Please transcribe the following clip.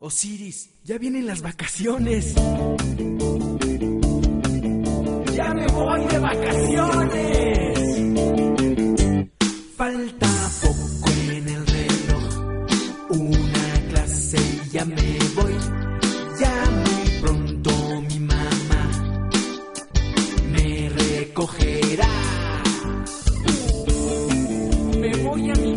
Osiris, ya vienen las vacaciones. ¡Ya me voy de vacaciones! Falta poco en el reloj, una clase y ya me voy. Ya muy pronto mi mamá me recogerá. Me voy a mi